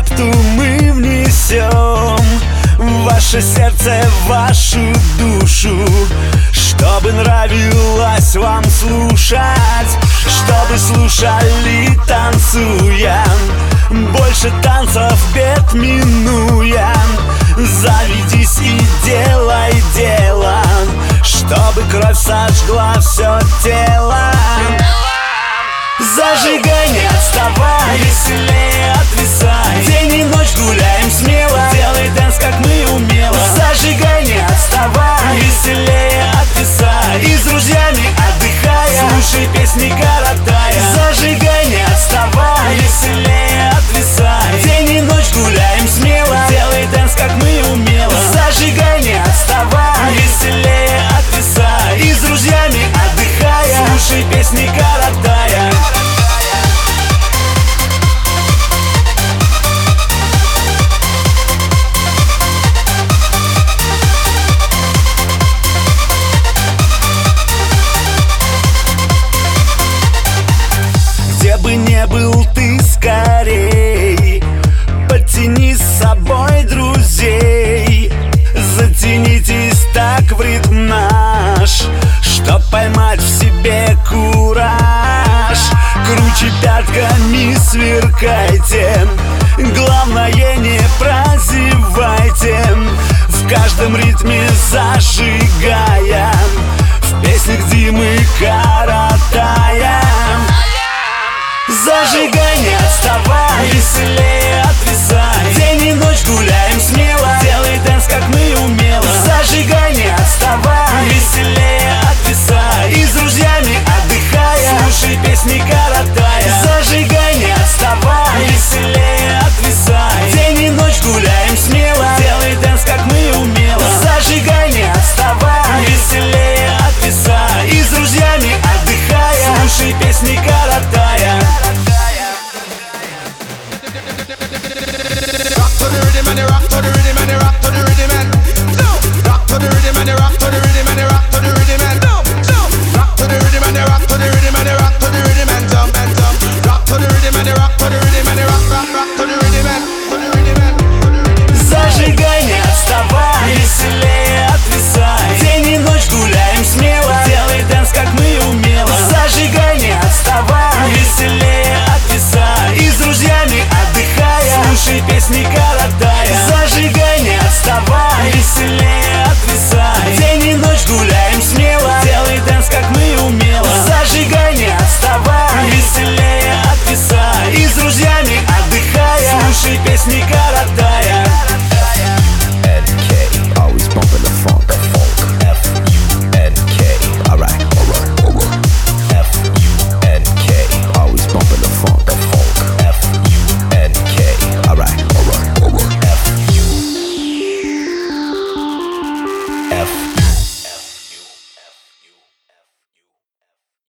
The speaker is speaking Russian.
лепту мы внесем в ваше сердце, в вашу душу, чтобы нравилось вам слушать, чтобы слушали танцуя, больше танцев бед минуя. Заведись и делай дело, чтобы кровь сожгла все тело. Зажигай, не отставай, веселее отвисай. День и ночь гуляем смело, делай дэнс, как мы умело. Зажигай, не отставай, веселее отвисай. И с друзьями отдыхая, слушай песни коротая. Зажигай, не отставай, веселее отвисай. День и ночь гуляем смело, делай дэнс, как мы умело. Зажигай, не отставай, веселее отвисай. И с друзьями отдыхая, слушай песни коротая. Где бы не был ты, скорей подтяни с собой друзей. Затянитесь так в ритм наш, чтоб поймать в себе кураж. Круче пятками сверкайте, главное не прозевайте. В каждом ритме зажигая, в песнях Димы коротая. Зажигай, не отставай, веселее отвисай. День и ночь гуляем смело, делай дэнс, как мы умело. Зажигай, не отставай, веселее отвисай. И с друзьями отдыхая, слушай песни коротая. Зажигай, не отставай, веселее отвисай. День и ночь гуляем смело, делай дэнс, как мы умело. Зажигай, не отставай, веселее отвисай. И с друзьями отдыхая, слушай песни коротая. Rock to the rhythm and rock to the rhythm and rock to the rhythm and rock to the rhythm and rock to the rhythm and rock to the rhythm and rock to the rhythm and rock to the rhythm and rock to the rhythm and jump rock to the rhythm and rock to the rhythm and rock to the rhythm and Зажигай, не отставай, веселее отвисай. День и ночь гуляем смело, делай дэнс, как мы умело. Зажигай, не отставай, веселее отвисай. И с друзьями отдыхая, слушай песни.